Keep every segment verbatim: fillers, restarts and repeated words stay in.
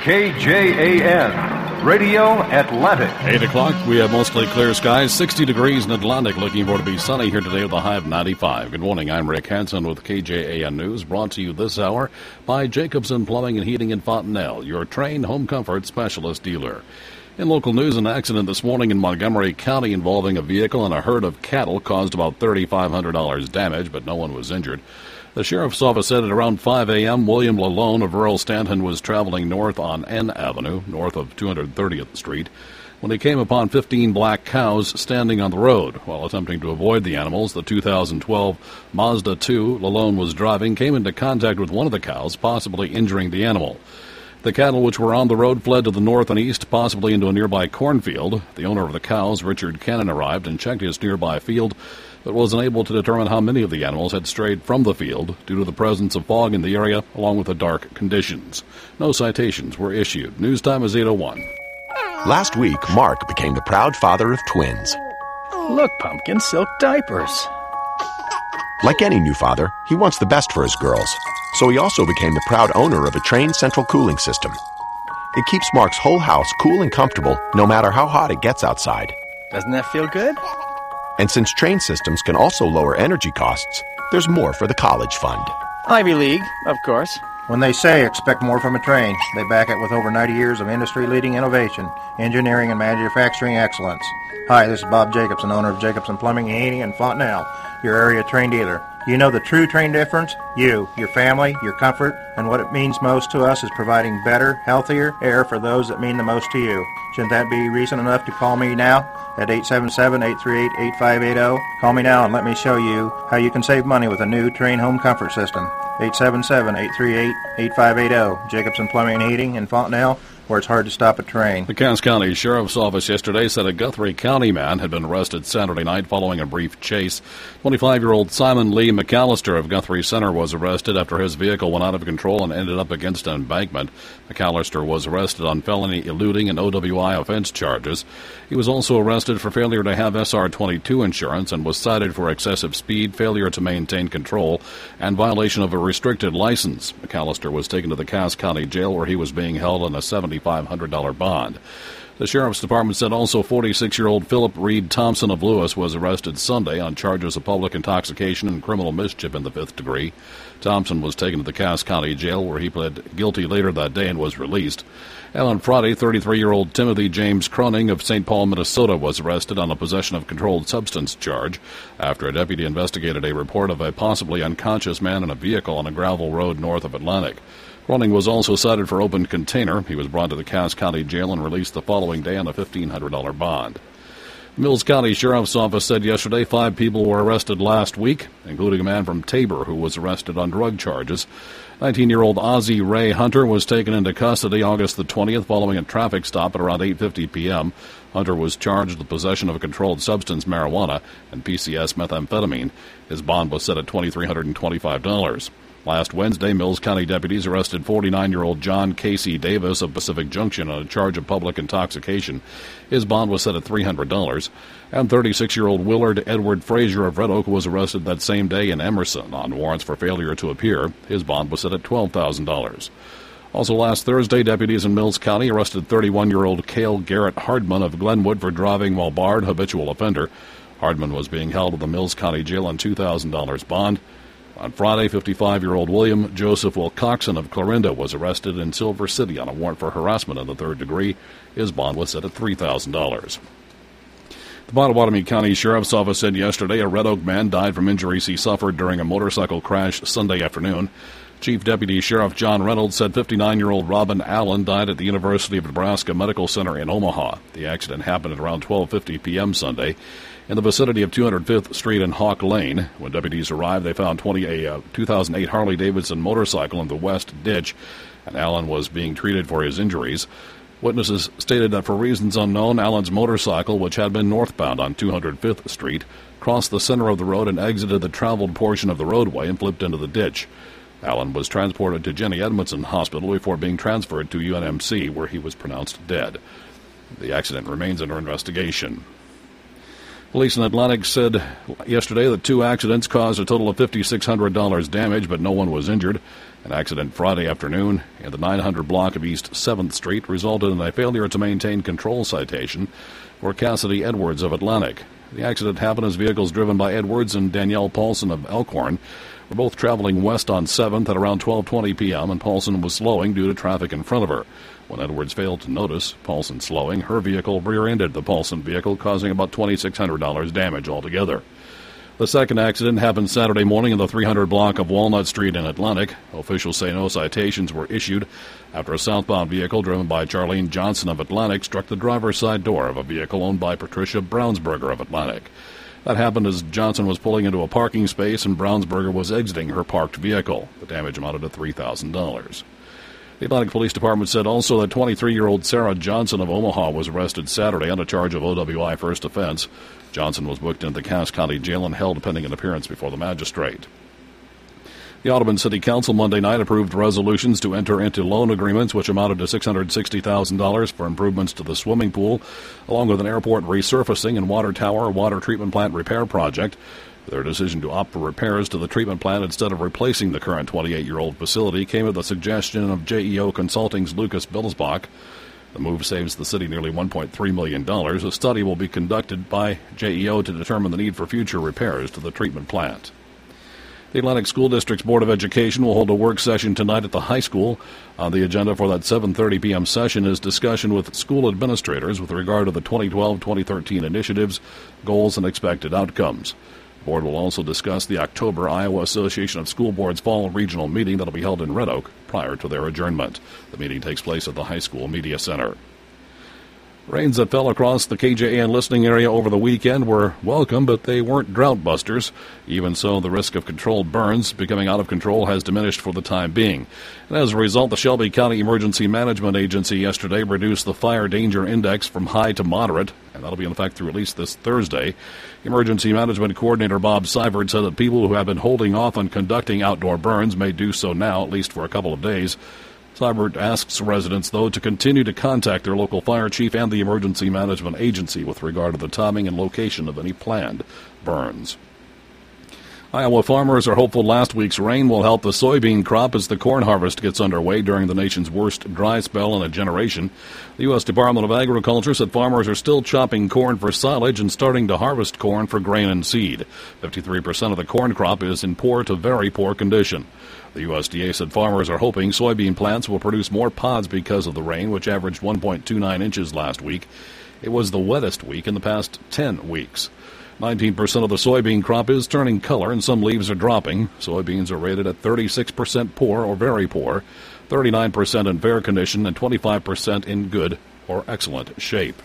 K J A N, Radio Atlantic. eight o'clock, we have mostly clear skies, sixty degrees in Atlantic. Looking for it to be sunny here today with a high of ninety-five. Good morning, I'm Rick Hansen with K J A N News, brought to you this hour by Jacobson Plumbing and Heating in Fontenelle, your trained home comfort specialist dealer. In local news, an accident this morning in Montgomery County involving a vehicle and a herd of cattle caused about three thousand five hundred dollars damage, but no one was injured. The sheriff's office said at around five a.m., William Lalone of rural Stanton was traveling north on N Avenue, north of two hundred thirtieth Street, when he came upon fifteen black cows standing on the road. While attempting to avoid the animals, the two thousand twelve Mazda two Lalone was driving came into contact with one of the cows, possibly injuring the animal. The cattle which were on the road fled to the north and east, possibly into a nearby cornfield. The owner of the cows, Richard Cannon, arrived and checked his nearby field, but was unable to determine how many of the animals had strayed from the field due to the presence of fog in the area, along with the dark conditions. No citations were issued. News time is eight oh one. Last week, Mark became the proud father of twins. Look, Pumpkin, silk diapers. Like any new father, he wants the best for his girls, so he also became the proud owner of a Trane central cooling system. It keeps Mark's whole house cool and comfortable no matter how hot it gets outside. Doesn't that feel good? And since Trane systems can also lower energy costs, there's more for the college fund. Ivy League, of course. When they say expect more from a Trane, they back it with over ninety years of industry-leading innovation, engineering, and manufacturing excellence. Hi, this is Bob Jacobson, owner of Jacobson Plumbing and Heating in Fontenelle, your area Trane dealer. You know the true Trane difference? You, your family, your comfort, and what it means most to us is providing better, healthier air for those that mean the most to you. Shouldn't that be reason enough to call me now at eight seven seven, eight three eight, eight five eight zero? Call me now and let me show you how you can save money with a new Trane home comfort system. eight seven seven, eight three eight, eight five eight zero. Jacobson Plumbing and Heating in Fontenelle, where it's hard to stop a train. The Cass County Sheriff's Office yesterday said a Guthrie County man had been arrested Saturday night following a brief chase. twenty-five-year-old Simon Lee McAllister of Guthrie Center was arrested after his vehicle went out of control and ended up against an embankment. McAllister was arrested on felony eluding and O W I offense charges. He was also arrested for failure to have S R twenty-two insurance and was cited for excessive speed, failure to maintain control, and violation of a restricted license. McAllister was taken to the Cass County Jail where he was being held on a seven thousand five hundred dollars bond. The Sheriff's Department said also forty-six-year-old Philip Reed Thompson of Lewis was arrested Sunday on charges of public intoxication and criminal mischief in the fifth degree. Thompson was taken to the Cass County Jail where he pled guilty later that day and was released. And on Friday, thirty-three-year-old Timothy James Croning of Saint Paul, Minnesota was arrested on a possession of controlled substance charge after a deputy investigated a report of a possibly unconscious man in a vehicle on a gravel road north of Atlantic. Croning was also cited for open container. He was brought to the Cass County Jail and released the following day on a fifteen hundred dollars bond. Mills County Sheriff's Office said yesterday five people were arrested last week, including a man from Tabor who was arrested on drug charges. nineteen-year-old Ozzie Ray Hunter was taken into custody August the twentieth following a traffic stop at around eight fifty p.m. Hunter was charged with possession of a controlled substance, marijuana, and P C S methamphetamine. His bond was set at two thousand three hundred twenty-five dollars. Last Wednesday, Mills County deputies arrested forty-nine-year-old John Casey Davis of Pacific Junction on a charge of public intoxication. His bond was set at three hundred dollars. And thirty-six-year-old Willard Edward Frazier of Red Oak was arrested that same day in Emerson on warrants for failure to appear. His bond was set at twelve thousand dollars. Also last Thursday, deputies in Mills County arrested thirty-one-year-old Cale Garrett Hardman of Glenwood for driving while barred, habitual offender. Hardman was being held at the Mills County Jail on two thousand dollars bond. On Friday, fifty-five-year-old William Joseph Wilcoxon of Clarinda was arrested in Silver City on a warrant for harassment in the third degree. His bond was set at three thousand dollars. The Pottawatomie County Sheriff's Office said yesterday a Red Oak man died from injuries he suffered during a motorcycle crash Sunday afternoon. Chief Deputy Sheriff John Reynolds said fifty-nine-year-old Robin Allen died at the University of Nebraska Medical Center in Omaha. The accident happened at around twelve fifty p.m. Sunday in the vicinity of two hundred fifth Street and Hawk Lane. When deputies arrived, they found twenty, a uh, two thousand eight Harley-Davidson motorcycle in the west ditch, and Allen was being treated for his injuries. Witnesses stated that for reasons unknown, Allen's motorcycle, which had been northbound on two hundred fifth Street, crossed the center of the road and exited the traveled portion of the roadway and flipped into the ditch. Allen was transported to Jenny Edmondson Hospital before being transferred to U N M C, where he was pronounced dead. The accident remains under investigation. Police in Atlantic said yesterday that two accidents caused a total of five thousand six hundred dollars damage, but no one was injured. An accident Friday afternoon in the nine hundred block of East seventh Street resulted in a failure to maintain control citation for Cassidy Edwards of Atlantic. The accident happened as vehicles driven by Edwards and Danielle Paulson of Elkhorn were both traveling west on seventh at around twelve twenty p.m., and Paulson was slowing due to traffic in front of her. When Edwards failed to notice Paulson slowing, her vehicle rear-ended the Paulson vehicle, causing about two thousand six hundred dollars damage altogether. The second accident happened Saturday morning in the three hundred block of Walnut Street in Atlantic. Officials say no citations were issued after a southbound vehicle driven by Charlene Johnson of Atlantic struck the driver's side door of a vehicle owned by Patricia Brownsberger of Atlantic. That happened as Johnson was pulling into a parking space and Brownsberger was exiting her parked vehicle. The damage amounted to three thousand dollars. The Atlantic Police Department said also that twenty-three-year-old Sarah Johnson of Omaha was arrested Saturday on a charge of O W I first offense. Johnson was booked into the Cass County Jail and held pending an appearance before the magistrate. The Audubon City Council Monday night approved resolutions to enter into loan agreements which amounted to six hundred sixty thousand dollars for improvements to the swimming pool, along with an airport resurfacing and water tower water treatment plant repair project. Their decision to opt for repairs to the treatment plant instead of replacing the current twenty-eight-year-old facility came at the suggestion of J E O Consulting's Lucas Bilsbach. The move saves the city nearly one point three million dollars. A study will be conducted by J E O to determine the need for future repairs to the treatment plant. The Atlantic School District's Board of Education will hold a work session tonight at the high school. On the agenda for that seven thirty p.m. session is discussion with school administrators with regard to the twenty twelve twenty thirteen initiatives, goals, and expected outcomes. The board will also discuss the October Iowa Association of School Boards Fall Regional Meeting that will be held in Red Oak prior to their adjournment. The meeting takes place at the High School Media Center. Rains that fell across the K J A N listening area over the weekend were welcome, but they weren't drought busters. Even so, the risk of controlled burns becoming out of control has diminished for the time being. And as a result, the Shelby County Emergency Management Agency yesterday reduced the fire danger index from high to moderate, and that'll be in effect through at least this Thursday. Emergency Management Coordinator Bob Seifert said that people who have been holding off on conducting outdoor burns may do so now, at least for a couple of days. Seibert asks residents, though, to continue to contact their local fire chief and the Emergency Management Agency with regard to the timing and location of any planned burns. Iowa farmers are hopeful last week's rain will help the soybean crop as the corn harvest gets underway during the nation's worst dry spell in a generation. The U S Department of Agriculture said farmers are still chopping corn for silage and starting to harvest corn for grain and seed. fifty-three percent of the corn crop is in poor to very poor condition. The U S D A said farmers are hoping soybean plants will produce more pods because of the rain, which averaged one point two nine inches last week. It was the wettest week in the past ten weeks. nineteen percent of the soybean crop is turning color and some leaves are dropping. Soybeans are rated at thirty-six percent poor or very poor, thirty-nine percent in fair condition, and twenty-five percent in good or excellent shape.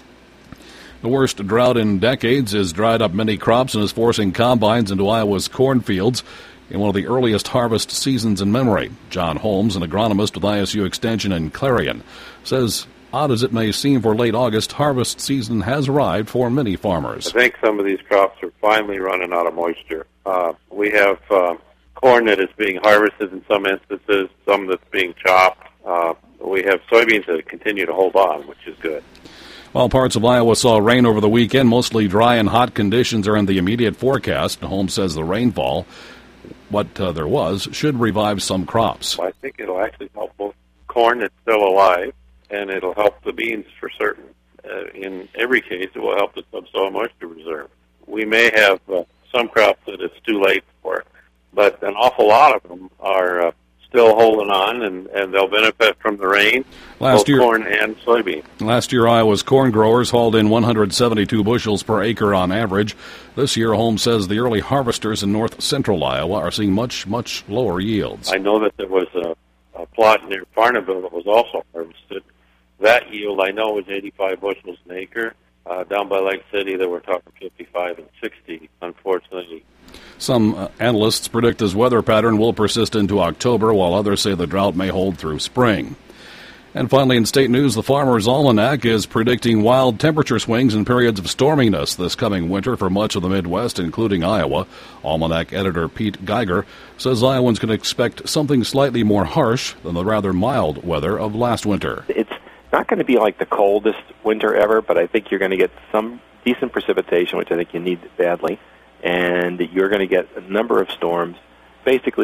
The worst drought in decades has dried up many crops and is forcing combines into Iowa's cornfields in one of the earliest harvest seasons in memory. John Holmes, an agronomist with I S U Extension in Clarion, says, odd as it may seem for late August, harvest season has arrived for many farmers. I think some of these crops are finally running out of moisture. Uh, we have uh, corn that is being harvested in some instances, some that's being chopped. Uh, we have soybeans that continue to hold on, which is good. While parts of Iowa saw rain over the weekend, mostly dry and hot conditions are in the immediate forecast. Holmes says the rainfall, what uh, there was, should revive some crops. I think it'll actually help both corn that's still alive, and it'll help the beans for certain. Uh, in every case, it will help the subsoil moisture reserve. We may have uh, some crops that it's too late for, but an awful lot of them are uh, still holding on, and, and they'll benefit from the rain, last both year, corn and soybean. Last year, Iowa's corn growers hauled in one hundred seventy-two bushels per acre on average. This year, Holmes says the early harvesters in north central Iowa are seeing much, much lower yields. I know that there was a, a plot near Farnaville that was also harvested. That yield, I know, was eighty-five bushels an acre. Uh, down by Lake City, they were talking fifty-five and sixty, unfortunately. Some uh, analysts predict this weather pattern will persist into October, while others say the drought may hold through spring. And finally, in state news, the Farmer's Almanac is predicting wild temperature swings and periods of storminess this coming winter for much of the Midwest, including Iowa. Almanac editor Pete Geiger says Iowans can expect something slightly more harsh than the rather mild weather of last winter. It's not going to be like the coldest winter ever, but I think you're going to get some decent precipitation, which I think you need badly, and you're going to get a number of storms. Basically,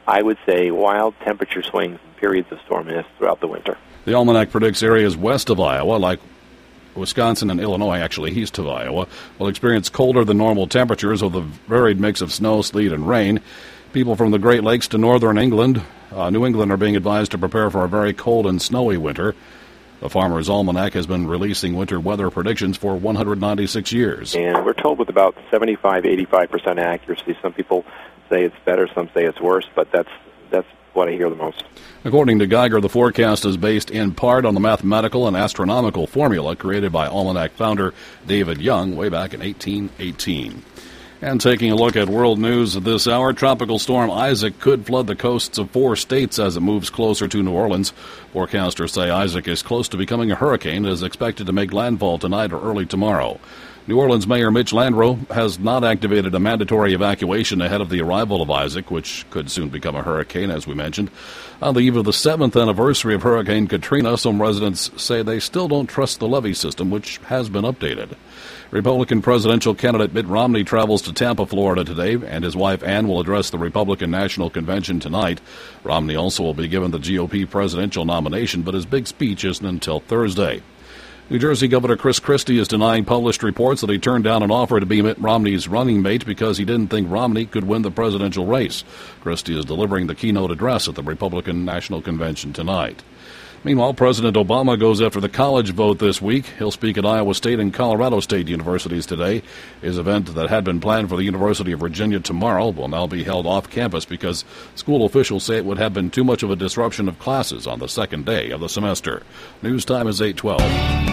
I would say, wild temperature swings and periods of storminess throughout the winter. The almanac predicts areas west of Iowa, like Wisconsin and Illinois, actually east of Iowa, will experience colder than normal temperatures with a varied mix of snow, sleet, and rain. People from the Great Lakes to northern England, uh, New England, are being advised to prepare for a very cold and snowy winter. The Farmer's Almanac has been releasing winter weather predictions for one hundred ninety-six years. And we're told with about seventy-five, eighty-five percent accuracy. Some people say it's better, some say it's worse, but that's that's what I hear the most. According to Geiger, the forecast is based in part on the mathematical and astronomical formula created by Almanac founder David Young way back in eighteen eighteen. And taking a look at world news at this hour, Tropical Storm Isaac could flood the coasts of four states as it moves closer to New Orleans. Forecasters say Isaac is close to becoming a hurricane and is expected to make landfall tonight or early tomorrow. New Orleans Mayor Mitch Landrieu has not activated a mandatory evacuation ahead of the arrival of Isaac, which could soon become a hurricane, as we mentioned. On the eve of the seventh anniversary of Hurricane Katrina, some residents say they still don't trust the levee system, which has been updated. Republican presidential candidate Mitt Romney travels to Tampa, Florida today, and his wife Ann will address the Republican National Convention tonight. Romney also will be given the G O P presidential nomination, but his big speech isn't until Thursday. New Jersey Governor Chris Christie is denying published reports that he turned down an offer to be Mitt Romney's running mate because he didn't think Romney could win the presidential race. Christie is delivering the keynote address at the Republican National Convention tonight. Meanwhile, President Obama goes after the college vote this week. He'll speak at Iowa State and Colorado State universities today. His event that had been planned for the University of Virginia tomorrow will now be held off campus because school officials say it would have been too much of a disruption of classes on the second day of the semester. News time is eight twelve.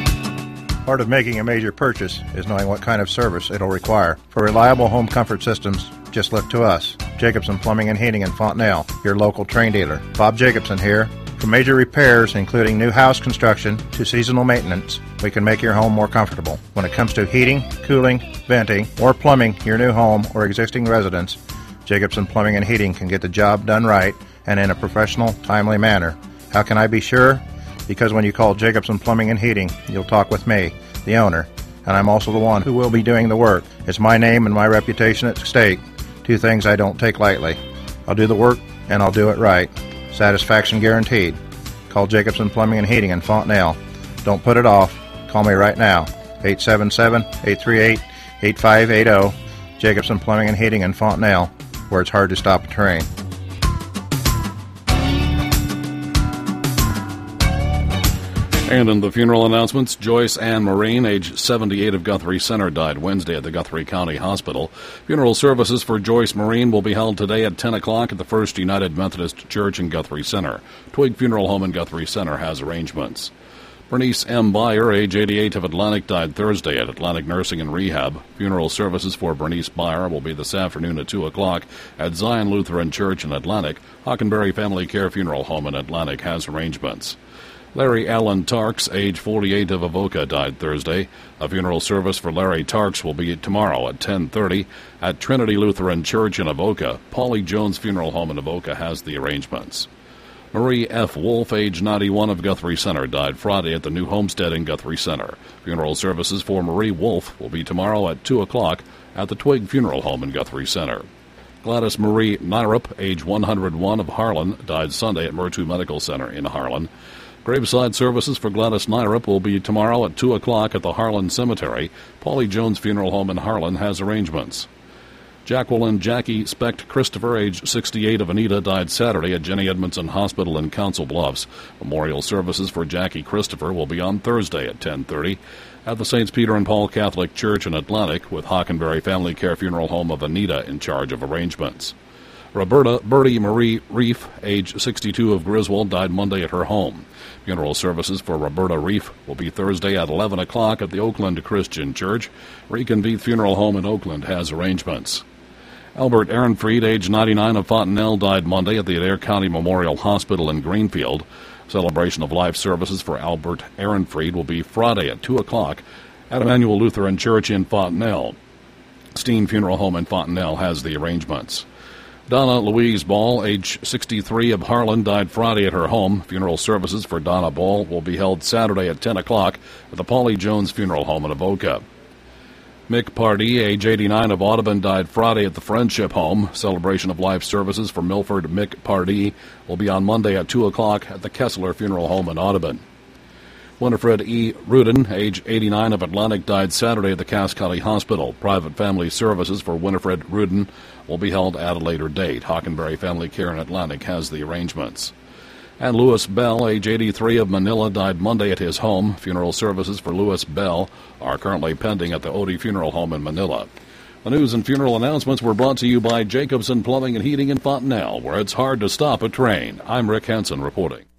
Part of making a major purchase is knowing what kind of service it'll require. For reliable home comfort systems, just look to us. Jacobson Plumbing and Heating in Fontenelle, your local Trane dealer. Bob Jacobson here. For major repairs, including new house construction to seasonal maintenance, we can make your home more comfortable. When it comes to heating, cooling, venting, or plumbing your new home or existing residence, Jacobson Plumbing and Heating can get the job done right and in a professional, timely manner. How can I be sure? Because when you call Jacobson Plumbing and Heating, you'll talk with me, the owner, and I'm also the one who will be doing the work. It's my name and my reputation at stake, two things I don't take lightly. I'll do the work, and I'll do it right. Satisfaction guaranteed. Call Jacobson Plumbing and Heating in Fontenelle. Don't put it off. Call me right now, eight seven seven, eight three eight, eight five eight zero. Jacobson Plumbing and Heating in Fontenelle, where it's hard to stop a train. And in the funeral announcements, Joyce Ann Marine, age seventy-eight, of Guthrie Center, died Wednesday at the Guthrie County Hospital. Funeral services for Joyce Marine will be held today at ten o'clock at the First United Methodist Church in Guthrie Center. Twig Funeral Home in Guthrie Center has arrangements. Bernice M. Byer, age eighty-eight, of Atlantic, died Thursday at Atlantic Nursing and Rehab. Funeral services for Bernice Byer will be this afternoon at two o'clock at Zion Lutheran Church in Atlantic. Hockenberry Family Care Funeral Home in Atlantic has arrangements. Larry Allen Tarks, age forty-eight, of Avoca, died Thursday. A funeral service for Larry Tarks will be tomorrow at ten thirty at Trinity Lutheran Church in Avoca. Paulie Jones Funeral Home in Avoca has the arrangements. Marie F. Wolf, age ninety-one, of Guthrie Center, died Friday at the New Homestead in Guthrie Center. Funeral services for Marie Wolf will be tomorrow at two o'clock at the Twig Funeral Home in Guthrie Center. Gladys Marie Nyrup, age one hundred one, of Harlan, died Sunday at Murtu Medical Center in Harlan. Graveside services for Gladys Nyrup will be tomorrow at two o'clock at the Harlan Cemetery. Paulie Jones Funeral Home in Harlan has arrangements. Jacqueline Jackie Specht Christopher, age sixty-eight, of Anita, died Saturday at Jenny Edmondson Hospital in Council Bluffs. Memorial services for Jackie Christopher will be on Thursday at ten thirty at the Saints Peter and Paul Catholic Church in Atlantic, with Hockenberry Family Care Funeral Home of Anita in charge of arrangements. Roberta Bertie Marie Reef, age sixty-two, of Griswold, died Monday at her home. Funeral services for Roberta Reef will be Thursday at eleven o'clock at the Oakland Christian Church. Reconvene Funeral Home in Oakland has arrangements. Albert Ehrenfried, age ninety-nine, of Fontenelle, died Monday at the Adair County Memorial Hospital in Greenfield. Celebration of life services for Albert Ehrenfried will be Friday at two o'clock at Emmanuel Lutheran Church in Fontenelle. Steen Funeral Home in Fontenelle has the arrangements. Donna Louise Ball, age sixty-three, of Harlan, died Friday at her home. Funeral services for Donna Ball will be held Saturday at ten o'clock at the Paulie Jones Funeral Home in Avoca. Mick Pardee, age eighty-nine, of Audubon, died Friday at the Friendship Home. Celebration of life services for Milford Mick Pardee will be on Monday at two o'clock at the Kessler Funeral Home in Audubon. Winifred E. Rudin, age eighty-nine, of Atlantic, died Saturday at the Cass County Hospital. Private family services for Winifred Rudin will be held at a later date. Hockenberry Family Care in Atlantic has the arrangements. And Louis Bell, age eighty-three, of Manila, died Monday at his home. Funeral services for Louis Bell are currently pending at the Odie Funeral Home in Manila. The news and funeral announcements were brought to you by Jacobson Plumbing and Heating in Fontenelle, where it's hard to stop a train. I'm Rick Hansen reporting.